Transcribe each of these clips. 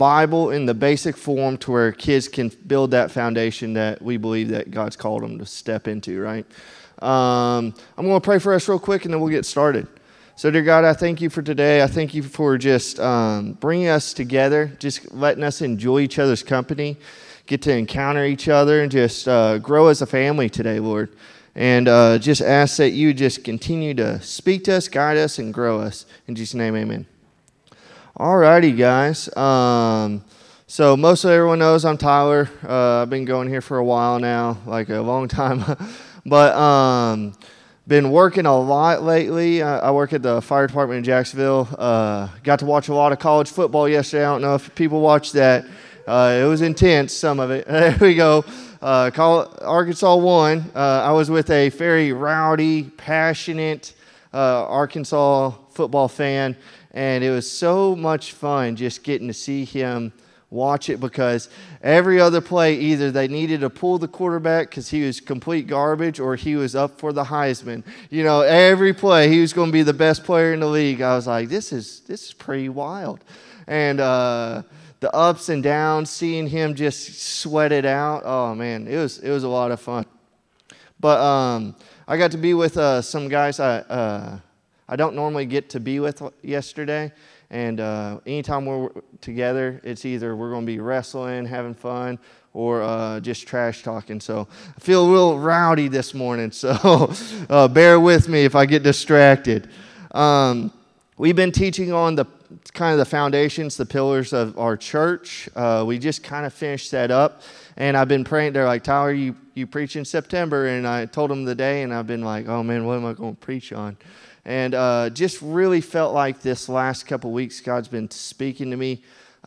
Bible in the basic form to where kids can build that foundation that we believe that God's called them to step into, right? I'm going to pray for us real quick, and then we'll get started. So, dear God, I thank you for today. I thank you for just bringing us together, just letting us enjoy each other's company, get to encounter each other, and just grow as a family today, Lord. And just ask that you just continue to speak to us, guide us, and grow us. In Jesus' name, amen. Alrighty, guys. So most of everyone knows I'm Tyler. I've been going here for a while now, like a long time. But been working a lot lately. I work at the fire department in Jacksonville. Got to watch a lot of college football yesterday. I don't know if people watched that. It was intense, some of it. There we go. Arkansas won. I was with a very rowdy, passionate Arkansas football fan. And it was so much fun just getting to see him watch it, because every other play, either they needed to pull the quarterback because he was complete garbage, or he was up for the Heisman. You know, every play he was going to be the best player in the league. I was like, this is pretty wild. And the ups and downs, seeing him just sweat it out. Oh man, it was a lot of fun. But I got to be with some guys I don't normally get to be with yesterday, and anytime we're together, it's either we're going to be wrestling, having fun, or just trash talking. So I feel a little rowdy this morning, so bear with me if I get distracted. We've been teaching on the kind of the foundations, the pillars of our church. We just kind of finished that up, and I've been praying. They're like, Tyler, you preach in September, and I told them the day, and I've been like, oh man, what am I going to preach on? And just really felt like this last couple weeks, God's been speaking to me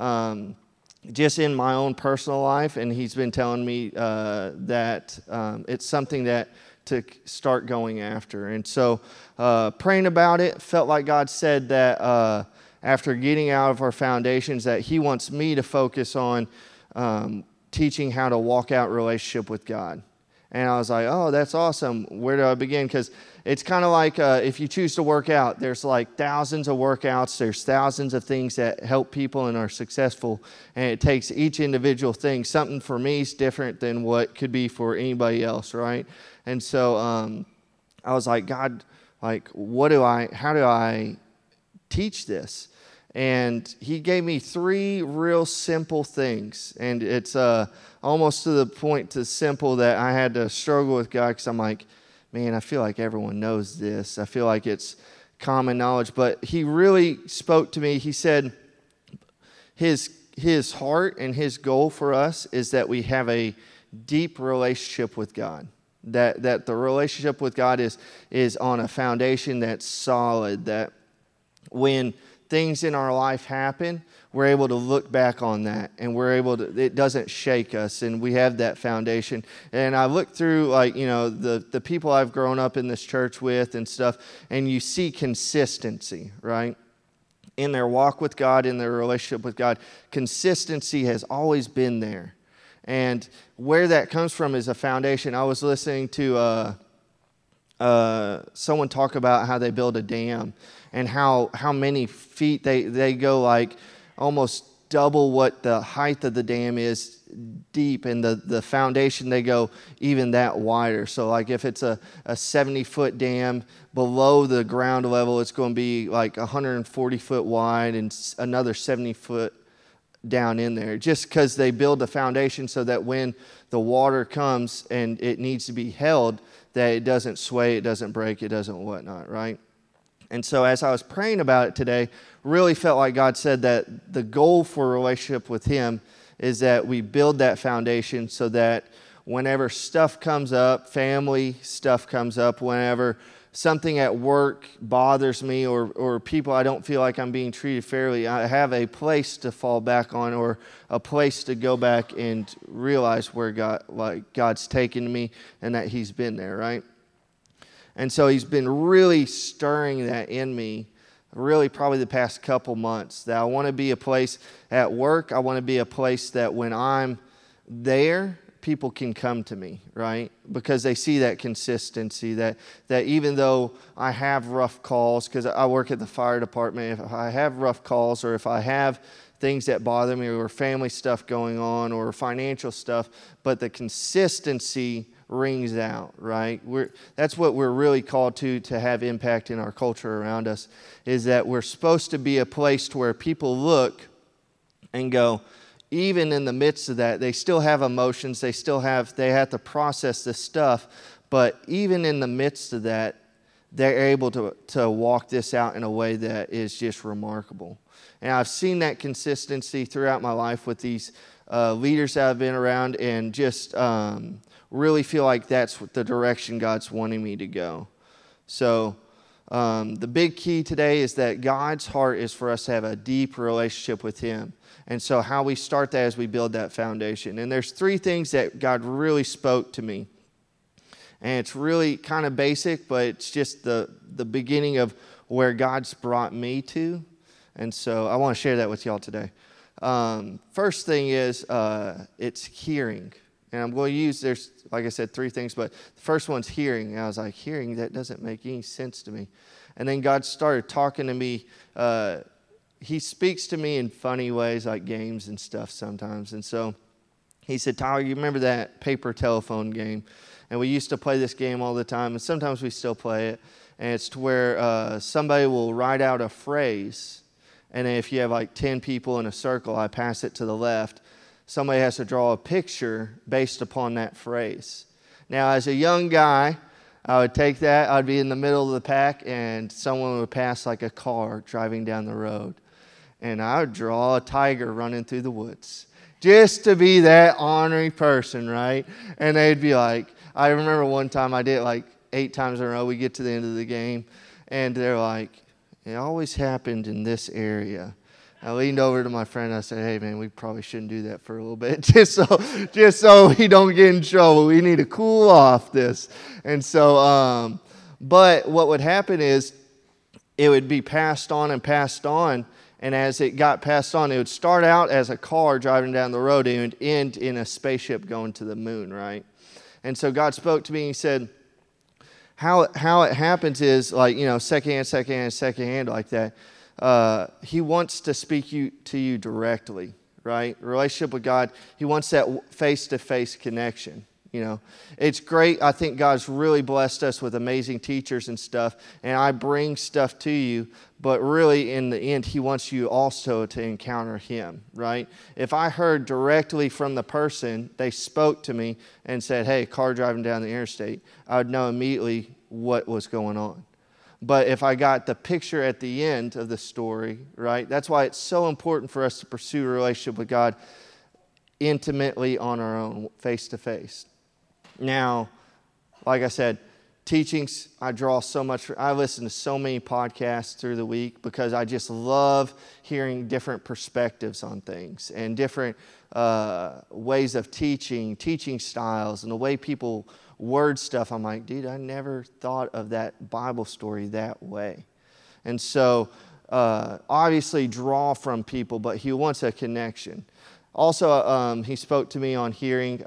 just in my own personal life. And he's been telling me that it's something that to start going after. And so praying about it, felt like God said that after getting out of our foundations, that he wants me to focus on teaching how to walk out relationship with God. And I was like, oh, that's awesome. Where do I begin? Because it's kind of like if you choose to work out, there's like thousands of workouts. There's thousands of things that help people and are successful. And it takes each individual thing. Something for me is different than what could be for anybody else, right? And so I was like, God, like, how do I teach this? And he gave me 3 real simple things. And it's almost to the point to simple that I had to struggle with God, because I'm like, man, I feel like everyone knows this. I feel like it's common knowledge. But he really spoke to me. He said his heart and his goal for us is that we have a deep relationship with God. That the relationship with God is on a foundation that's solid. That when things in our life happen, we're able to look back on that, and it doesn't shake us, and we have that foundation. And I look through, like, you know, the people I've grown up in this church with and stuff, and you see consistency, right? In their walk with God, in their relationship with God, consistency has always been there. And where that comes from is a foundation. I was listening to someone talk about how they build a dam, and how many feet they go, like almost double what the height of the dam is deep, and the foundation they go even that wider. So like if it's a 70-foot dam, below the ground level it's going to be like 140 foot wide and another 70 foot down in there, just because they build the foundation so that when the water comes and it needs to be held, that it doesn't sway, it doesn't break, it doesn't whatnot, right? And so as I was praying about it today, really felt like God said that the goal for a relationship with him is that we build that foundation so that whenever stuff comes up, family stuff comes up, whenever something at work bothers me, or people I don't feel like I'm being treated fairly, I have a place to fall back on, or a place to go back and realize where God's taken me and that he's been there, right? And so he's been really stirring that in me, really probably the past couple months, that I want to be a place at work. I want to be a place that when I'm there, people can come to me, right? Because they see that consistency, that even though I have rough calls, because I work at the fire department, if I have rough calls, or if I have things that bother me or family stuff going on or financial stuff, but the consistency rings out, right? That's what we're really called to have impact in our culture around us, is that we're supposed to be a place to where people look and go, even in the midst of that, they still have emotions, they have to process this stuff, but even in the midst of that, they're able to walk this out in a way that is just remarkable. And I've seen that consistency throughout my life with these leaders that I've been around, and just really feel like that's the direction God's wanting me to go. So the big key today is that God's heart is for us to have a deep relationship with Him. And so how we start that is we build that foundation. And there's 3 things that God really spoke to me. And it's really kind of basic, but it's just the beginning of where God's brought me to. And so I want to share that with y'all today. First thing is it's hearing. And I'm going to use, there's, like I said, 3 things, but the first one's hearing. And I was like, hearing? That doesn't make any sense to me. And then God started talking to me. He speaks to me in funny ways, like games and stuff sometimes. And so he said, Tyler, you remember that paper telephone game? And we used to play this game all the time, and sometimes we still play it. And it's to where somebody will write out a phrase, and if you have like 10 people in a circle, I pass it to the left. Somebody has to draw a picture based upon that phrase. Now, as a young guy, I would take that, I'd be in the middle of the pack, and someone would pass like a car driving down the road. And I would draw a tiger running through the woods, just to be that ornery person, right? And they'd be like, I remember one time I did it like 8 times in a row. We get to the end of the game, and they're like, it always happened in this area. I leaned over to my friend and I said, hey, man, we probably shouldn't do that for a little bit, just so we don't get in trouble. We need to cool off this. And so, but what would happen is it would be passed on, and as it got passed on, it would start out as a car driving down the road, and it would end in a spaceship going to the moon, right? And so God spoke to me, and He said, how it happens is, like, secondhand like that. He wants to speak to you directly, right? Relationship with God, He wants that face-to-face connection. It's great. I think God's really blessed us with amazing teachers and stuff, and I bring stuff to you, but really in the end, He wants you also to encounter Him, right? If I heard directly from the person, they spoke to me and said, hey, car driving down the interstate, I would know immediately what was going on. But if I got the picture at the end of the story, right, that's why it's so important for us to pursue a relationship with God intimately on our own, face-to-face. Now, like I said, teachings, I listen to so many podcasts through the week because I just love hearing different perspectives on things and different ways of teaching styles, and the way people word stuff. I'm like, dude, I never thought of that Bible story that way. And so, obviously draw from people, but He wants a connection. Also, He spoke to me on hearing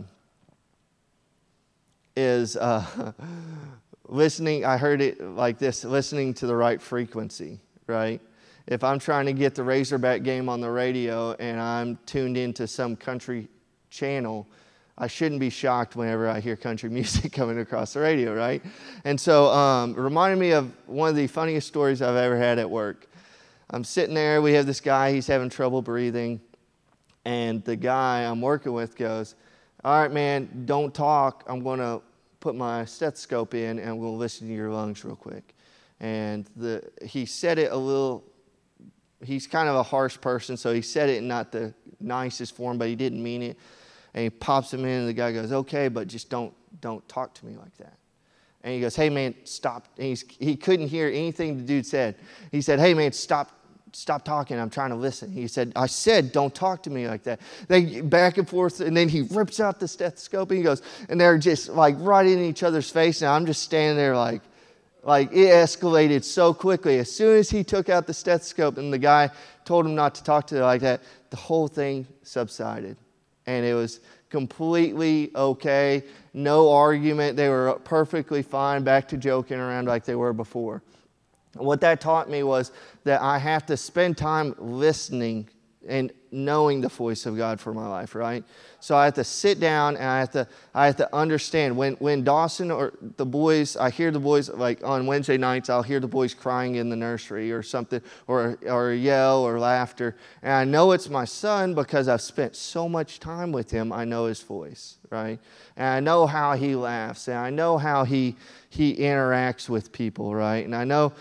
is listening. I heard it like this: listening to the right frequency, right? If I'm trying to get the Razorback game on the radio and I'm tuned into some country channel, I shouldn't be shocked whenever I hear country music coming across the radio, right? And so it reminded me of one of the funniest stories I've ever had at work. I'm sitting there, we have this guy, he's having trouble breathing, and the guy I'm working with goes, all right, man, don't talk. I'm going to put my stethoscope in and I'm going to listen to your lungs real quick. And he said it a little, he's kind of a harsh person, so he said it in not the nicest form, but he didn't mean it. And he pops him in, and the guy goes, okay, but just don't talk to me like that. And he goes, hey, man, stop. And he couldn't hear anything the dude said. He said, hey, man, stop talking. I'm trying to listen. He said, I said, don't talk to me like that. They back and forth, and then he rips out the stethoscope, and he goes, and they're just like right in each other's face. And I'm just standing there like it escalated so quickly. As soon as he took out the stethoscope and the guy told him not to talk to her like that, the whole thing subsided. And it was completely okay. No argument. They were perfectly fine, back to joking around like they were before. What that taught me was that I have to spend time listening and knowing the voice of God for my life, right? So I have to sit down and I have to understand when Dawson or the boys, I hear the boys, like on Wednesday nights, I'll hear the boys crying in the nursery or something, or a yell or laughter. And I know it's my son because I've spent so much time with him. I know his voice, right? And I know how he laughs, and I know how he interacts with people, right? And I know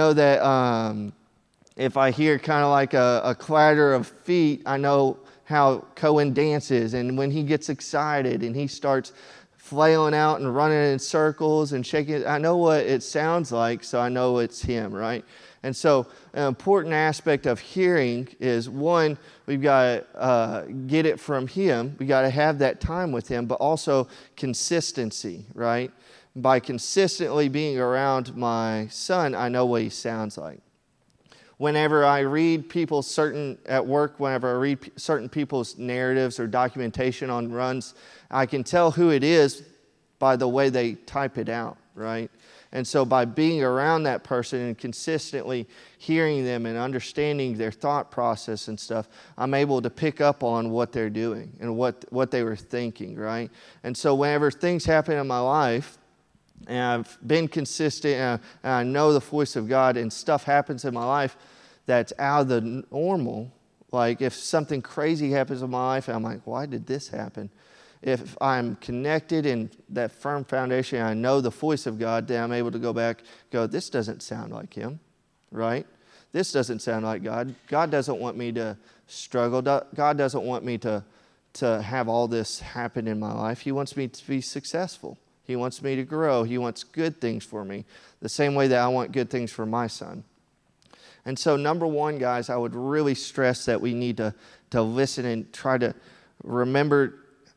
that if I hear kind of like a clatter of feet, I know how Cohen dances, and when he gets excited and he starts flailing out and running in circles and shaking, I know what it sounds like, so I know it's him, right? And so an important aspect of hearing is, one, we've got to get it from him. We got to have that time with him, but also consistency, right? By consistently being around my son, I know what he sounds like. Whenever I read at work, whenever I read certain people's narratives or documentation on runs, I can tell who it is by the way they type it out, right? And so by being around that person and consistently hearing them and understanding their thought process and stuff, I'm able to pick up on what they're doing and what they were thinking, right? And so whenever things happen in my life, and I've been consistent, and I know the voice of God, and stuff happens in my life that's out of the normal. Like if something crazy happens in my life, and I'm like, why did this happen? If I'm connected in that firm foundation, and I know the voice of God, then I'm able to go back, this doesn't sound like him, right? This doesn't sound like God. God doesn't want me to struggle. God doesn't want me to have all this happen in my life. He wants me to be successful. He wants me to grow. He wants good things for me, the same way that I want good things for my son. And so, number one, guys, I would really stress that we need to listen and try to remember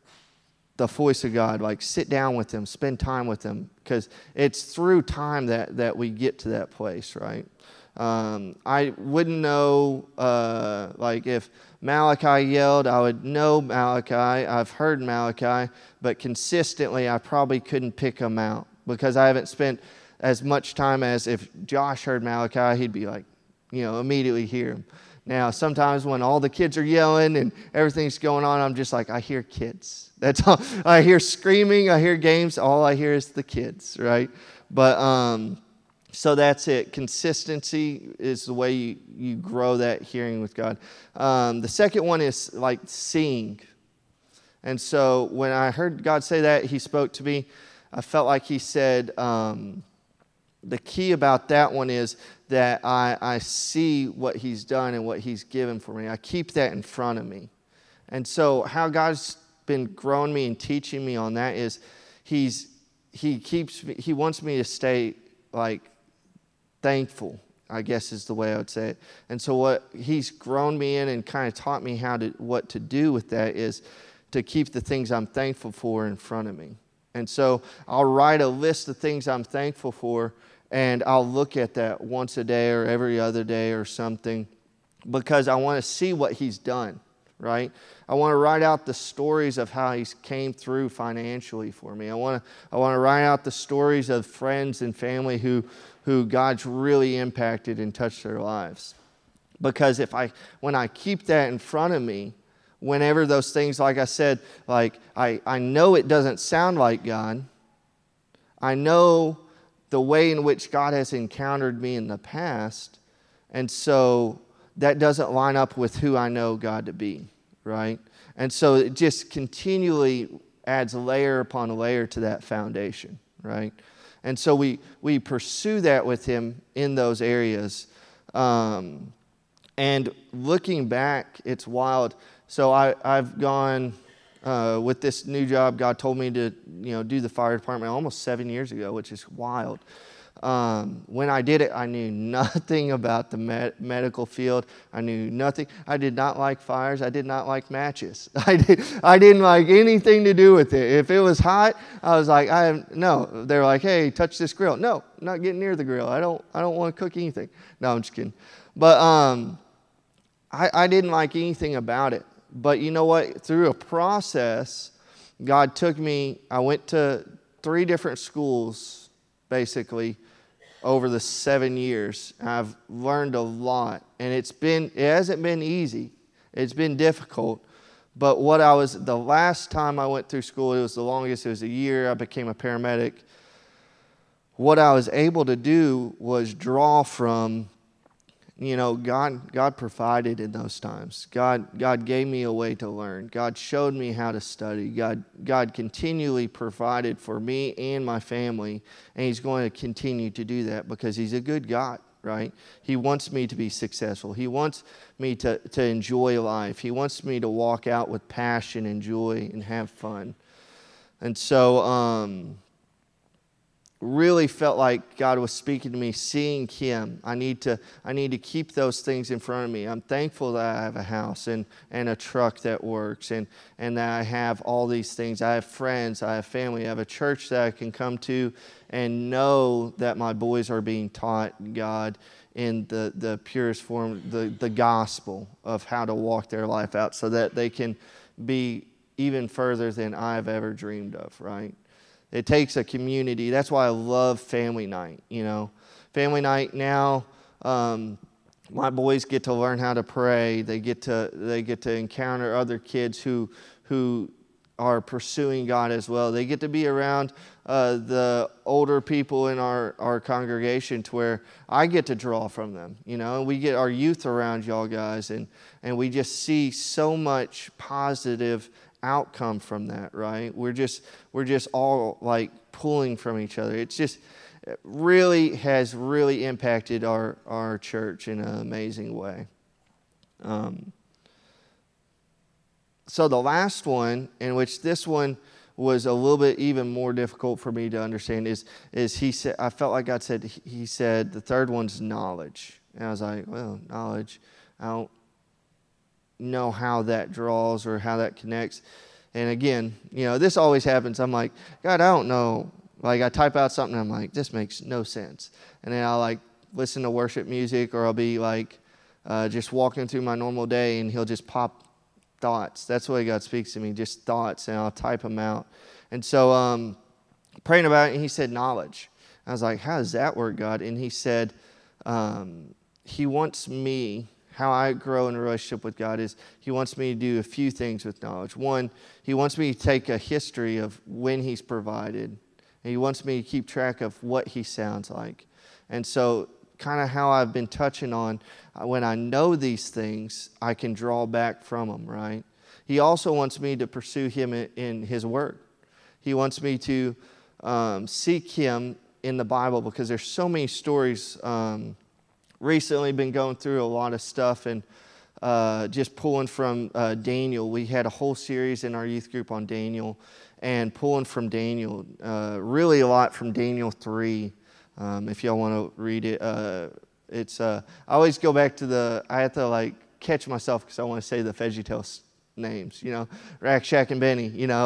the voice of God. Like, sit down with him, spend time with him, because it's through time that we get to that place, right? I wouldn't know, like if Malachi yelled, I would know Malachi. I've heard Malachi, but consistently I probably couldn't pick him out because I haven't spent as much time as if Josh heard Malachi, he'd be like, immediately hear him. Now, sometimes when all the kids are yelling and everything's going on, I'm just like, I hear kids. That's all. I hear screaming, I hear games. All I hear is the kids, right? But, so that's it. Consistency is the way you grow that hearing with God. The second one is like seeing. And so when I heard God say that, he spoke to me. I felt like he said, the key about that one is that I see what he's done and what he's given for me. I keep that in front of me. And so how God's been growing me and teaching me on that is he wants me to stay like thankful, I guess is the way I would say it. And so what he's grown me in and kind of taught me what to do with that is to keep the things I'm thankful for in front of me. And so I'll write a list of things I'm thankful for, and I'll look at that once a day or every other day or something because I want to see what he's done, right? I want to write out the stories of how he's came through financially for me. I want to write out the stories of friends and family who God's really impacted and touched their lives. Because when I keep that in front of me, whenever those things, like I said, like I know it doesn't sound like God. I know the way in which God has encountered me in the past, and so that doesn't line up with who I know God to be, right? And so it just continually adds layer upon layer to that foundation, right? And so we pursue that with him in those areas. And looking back, it's wild. So I've gone with this new job. God told me to do the fire department almost 7 years ago, which is wild. When I did it, I knew nothing about the medical field. I knew nothing. I did not like fires. I did not like matches. I didn't like anything to do with it. If it was hot, I was like, no. They were like, hey, touch this grill. No, not getting near the grill. I don't want to cook anything. No, I'm just kidding. But I didn't like anything about it. But you know what? Through a process, God took me. I went to 3 different schools, basically, over the 7 years. I've learned a lot, and it hasn't been easy. It's been difficult. But the last time I went through school, it was the longest, it was a year, I became a paramedic. What I was able to do was draw from, God provided in those times. God gave me a way to learn. God showed me how to study. God continually provided for me and my family, and He's going to continue to do that because He's a good God, right? He wants me to be successful. He wants me to enjoy life. He wants me to walk out with passion and joy and have fun. And so, really felt like God was speaking to me, seeing Him. I need to keep those things in front of me. I'm thankful that I have a house and a truck that works and that I have all these things. I have friends, I have family, I have a church that I can come to and know that my boys are being taught God in the purest form, the gospel of how to walk their life out so that they can be even further than I've ever dreamed of, right? It takes a community. That's why I love family night, Family night now, my boys get to learn how to pray. They get to encounter other kids who are pursuing God as well. They get to be around the older people in our congregation to where I get to draw from them, And we get our youth around y'all guys, and we just see so much positive outcome from that, right? We're just all like pulling from each other. It has really impacted our church in an amazing way. So the last one, in which this one was a little bit even more difficult for me to understand, is He said, I felt like God said, He said the third one's knowledge. And I was like, well, knowledge, I don't know how that draws or how that connects. And again, this always happens. I'm like, God, I don't know. Like I type out something, I'm like, this makes no sense. And then I'll like listen to worship music, or I'll be like just walking through my normal day, and He'll just pop thoughts. That's the way God speaks to me, just thoughts, and I'll type them out. And so praying about it, and He said knowledge. I was like, how does that work, God? And He said, He wants me, how I grow in a relationship with God is He wants me to do a few things with knowledge. One, He wants me to take a history of when He's provided. And He wants me to keep track of what He sounds like. And so kind of how I've been touching on, when I know these things, I can draw back from them, right? He also wants me to pursue Him in His Word. He wants me to seek Him in the Bible, because there's so many stories. Recently been going through a lot of stuff and just pulling from Daniel. We had a whole series in our youth group on Daniel, and pulling from Daniel, really a lot from Daniel 3. If y'all want to read it, I always go back to I have to like catch myself because I want to say the VeggieTales names, Rack, Shack, and Benny,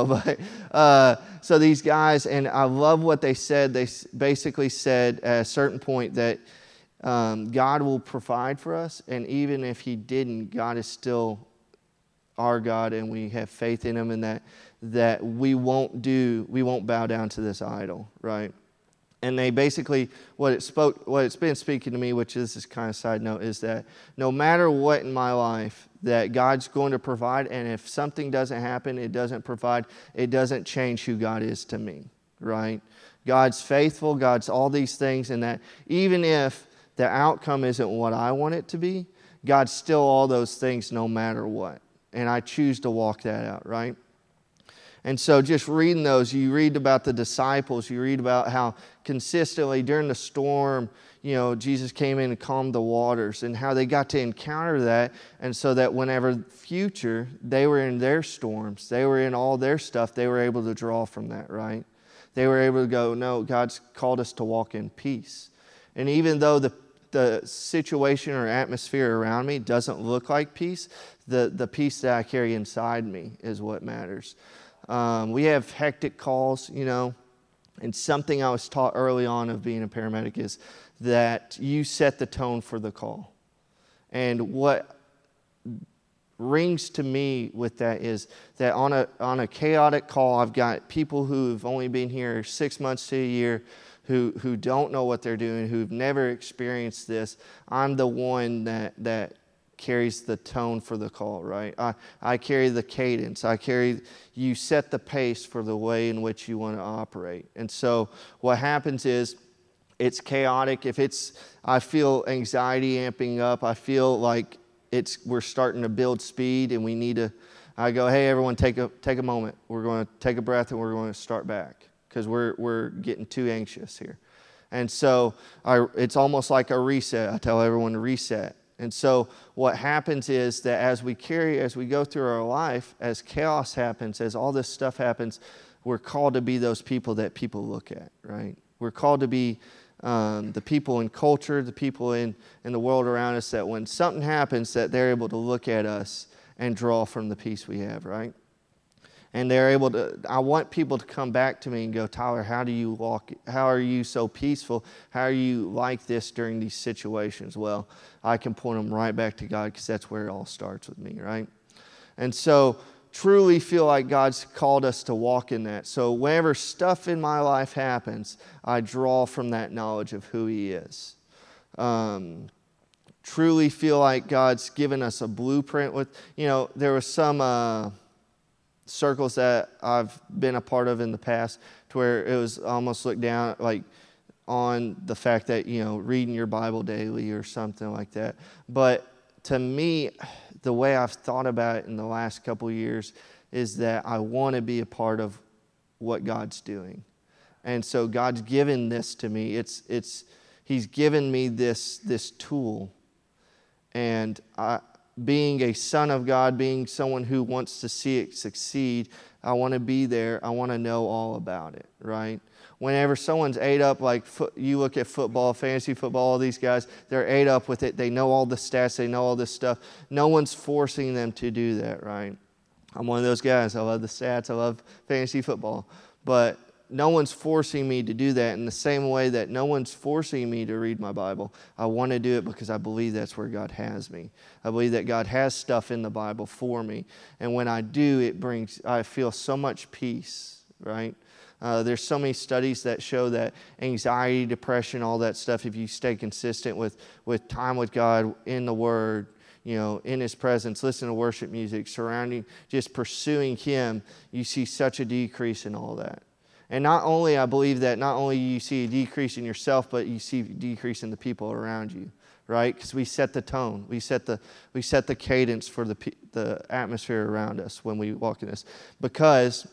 but so these guys, and I love what they said. They basically said at a certain point that God will provide for us, and even if He didn't, God is still our God, and we have faith in Him, and that we won't bow down to this idol, right? And they basically, what it's been speaking to me, which is this kind of side note, is that no matter what in my life, that God's going to provide, and if something doesn't happen, it doesn't provide, it doesn't change who God is to me, right? God's faithful, God's all these things, and that even if the outcome isn't what I want it to be, God's still all those things no matter what. And I choose to walk that out, right? And so just reading those, you read about the disciples, you read about how consistently during the storm, Jesus came in and calmed the waters, and how they got to encounter that. And so that whenever future, they were in their storms, they were in all their stuff, they were able to draw from that, right? They were able to go, no, God's called us to walk in peace. And even though the situation or atmosphere around me doesn't look like peace, the peace that I carry inside me is what matters. We have hectic calls, and something I was taught early on of being a paramedic is that you set the tone for the call. And what rings to me with that is that on a chaotic call, I've got people who've only been here 6 months to a year, who don't know what they're doing, who've never experienced this. I'm the one that carries the tone for the call, right? I carry the cadence. You set the pace for the way in which you want to operate. And so what happens is it's chaotic. I feel anxiety amping up. I feel like we're starting to build speed and I go, hey, everyone, take a moment. We're going to take a breath and we're going to start back because we're getting too anxious here. And so it's almost like a reset. I tell everyone to reset. And so what happens is that as we go through our life, as chaos happens, as all this stuff happens, we're called to be those people that people look at, right? We're called to be the people in culture, the people in the world around us, that when something happens, that they're able to look at us and draw from the peace we have, right? And I want people to come back to me and go, Tyler, how are you so peaceful? How are you like this during these situations? Well, I can point them right back to God because that's where it all starts with me, right? And so truly feel like God's called us to walk in that. So whenever stuff in my life happens, I draw from that knowledge of who He is. Truly feel like God's given us a blueprint there was some circles that I've been a part of in the past to where it was almost looked down like on the fact that, reading your Bible daily or something like that. But to me, the way I've thought about it in the last couple of years is that I want to be a part of what God's doing. And so God's given this to me. He's given me this tool. And being a son of God, being someone who wants to see it succeed, I want to be there. I want to know all about it, right? Whenever someone's ate up, you look at football, fantasy football, all these guys, they're ate up with it. They know all the stats. They know all this stuff. No one's forcing them to do that, right? I'm one of those guys. I love the stats. I love fantasy football. But no one's forcing me to do that in the same way that no one's forcing me to read my Bible. I want to do it because I believe that's where God has me. I believe that God has stuff in the Bible for me. And when I do, I feel so much peace, right? There's so many studies that show that anxiety, depression, all that stuff, if you stay consistent with time with God in the Word, in His presence, listen to worship music, just pursuing Him, you see such a decrease in all that. And I believe that not only you see a decrease in yourself, but you see a decrease in the people around you, right? Because we set the tone, we set the cadence for the atmosphere around us when we walk in this. Because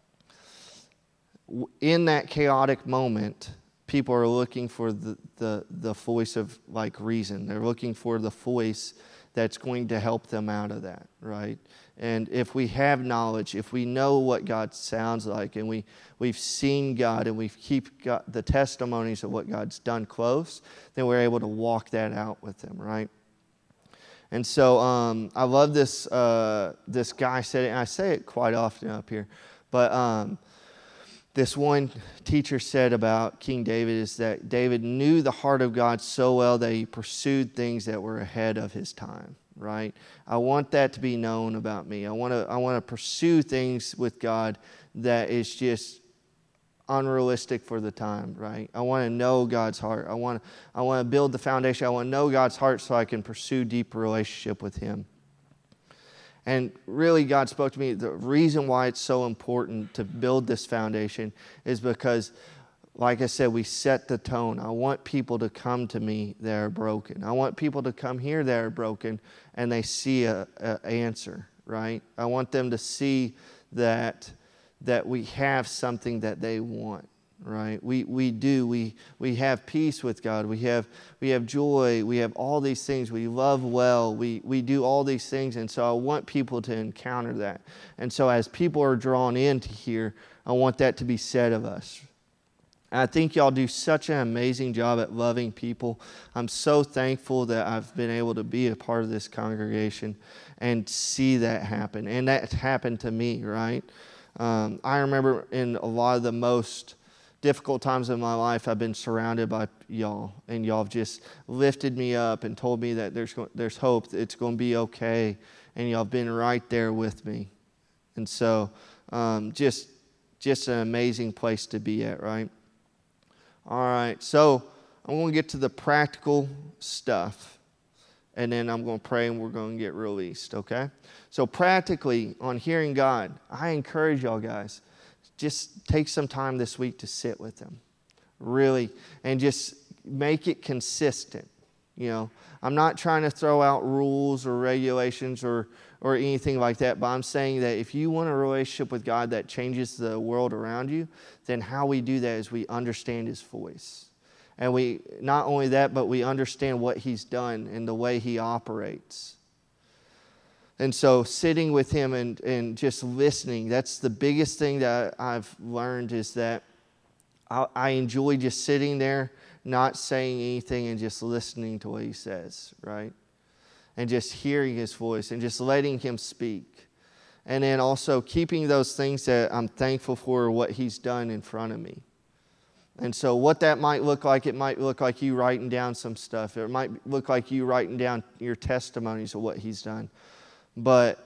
in that chaotic moment, people are looking for the voice of reason. They're looking for the voice that's going to help them out of that, right? And if we have knowledge, if we know what God sounds like, and we've seen God, and we've got the testimonies of what God's done close, then we're able to walk that out with Him, right? And so I love this guy said it, and I say it quite often up here, but this one teacher said about King David is that David knew the heart of God so well that he pursued things that were ahead of his time, right? I want that to be known about me. I want to pursue things with God that is just unrealistic for the time, right? I want to know God's heart. I want to build the foundation. I want to know God's heart so I can pursue deeper relationship with Him. And really, God spoke to me. The reason why it's so important to build this foundation is because, like I said, we set the tone. I want people to come to me that are broken. I want people to come here that are broken and they see an answer, right? I want them to see that we have something that they want, right? We do. We have peace with God. We have joy. We have all these things. We love well. We do all these things. And so I want people to encounter that. And so as people are drawn into here, I want that to be said of us. And I think y'all do such an amazing job at loving people. I'm so thankful that I've been able to be a part of this congregation and see that happen. And that's happened to me, right? I remember in a lot of the most difficult times in my life, I've been surrounded by y'all, and y'all have just lifted me up and told me that there's hope, that it's going to be okay, and y'all have been right there with me. And so just an amazing place to be at, right? All right, so I'm going to get to the practical stuff. and then I'm going to pray and we're going to get released, okay? So practically on hearing God, I encourage y'all guys, just take some time this week to sit with Him, really, and just make it consistent. You know, I'm not trying to throw out rules or regulations or anything like that, but I'm saying that if you want a relationship with God that changes the world around you, then how we do that is we understand His voice. And we, not only that, but we understand what He's done and the way He operates. And so sitting with Him and just listening, that's the biggest thing that I've learned, is that I enjoy just sitting there, not saying anything, and just listening to what He says, right? And just hearing His voice and just letting Him speak. And then also keeping those things that I'm thankful for, what He's done in front of me. And so what that might look like, it might look like you writing down some stuff. It might look like you writing down your testimonies of what He's done. But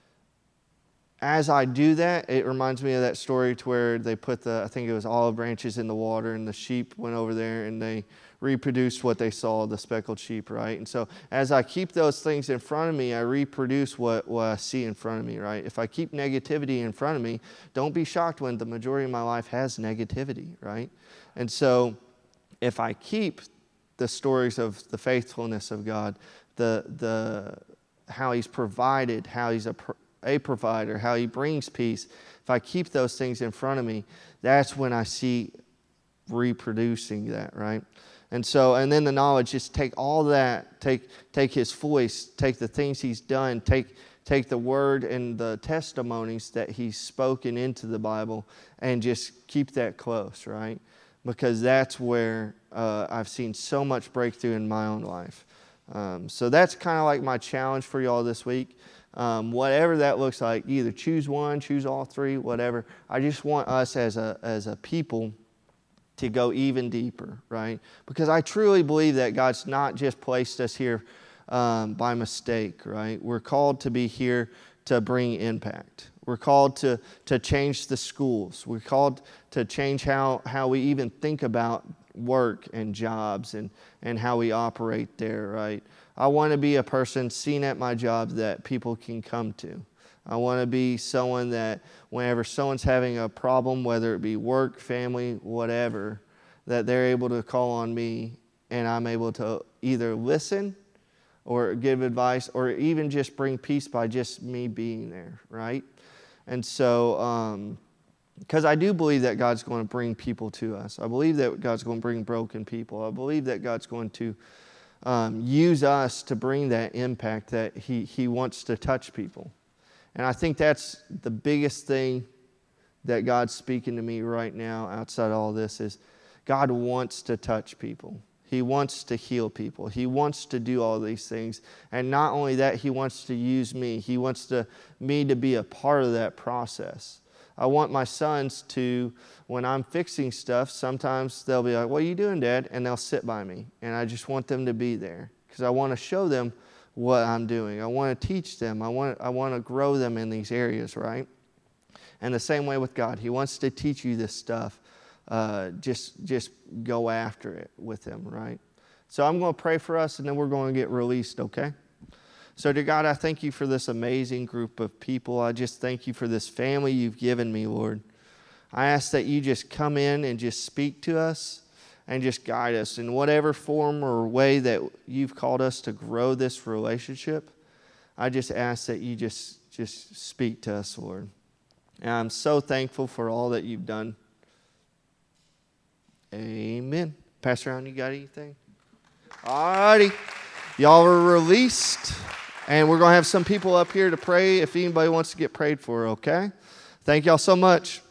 as I do that, it reminds me of that story to where they put I think it was olive branches in the water, and the sheep went over there and they reproduced what they saw, the speckled sheep, right? And so as I keep those things in front of me, I reproduce what I see in front of me, right? If I keep negativity in front of me, don't be shocked when the majority of my life has negativity, right? And so if I keep the stories of the faithfulness of God, the how He's provided, how He's a provider, how He brings peace, if I keep those things in front of me, that's when I see reproducing that, right? And so, and then the knowledge, just take all that, take His voice, take the things He's done, take the word and the testimonies that He's spoken into the Bible, and just keep that close, right? Because that's where I've seen so much breakthrough in my own life. So that's kind of like my challenge for y'all this week. Whatever that looks like, either choose one, choose all three, whatever. I just want us as a people to go even deeper, right? Because I truly believe that God's not just placed us here by mistake, right? We're called to be here to bring impact. We're called to change the schools. We're called to change how we even think about work and jobs and how we operate there, right? I want to be a person seen at my job that people can come to. I want to be someone that whenever someone's having a problem, whether it be work, family, whatever, that they're able to call on me and I'm able to either listen or give advice or even just bring peace by just me being there, right? And so, because I do believe that God's going to bring people to us. I believe that God's going to bring broken people. I believe that God's going to use us to bring that impact that He wants to touch people. And I think that's the biggest thing that God's speaking to me right now outside of all this is God wants to touch people. He wants to heal people. He wants to do all these things. And not only that, He wants to use me. He wants me to be a part of that process. I want my sons to, when I'm fixing stuff, sometimes they'll be like, "What are you doing, Dad?" And they'll sit by me. And I just want them to be there because I want to show them what I'm doing. I want to teach them. I want to grow them in these areas, right? And the same way with God. He wants to teach you this stuff. Just go after it with Him, right? So I'm going to pray for us, and then we're going to get released, okay? So, dear God, I thank You for this amazing group of people. I just thank You for this family You've given me, Lord. I ask that You just come in and just speak to us and just guide us in whatever form or way that You've called us to grow this relationship. I just ask that You just speak to us, Lord. And I'm so thankful for all that You've done. Amen. Pastor Allen, you got anything? All righty. Y'all are released. And we're going to have some people up here to pray if anybody wants to get prayed for, okay? Thank y'all so much.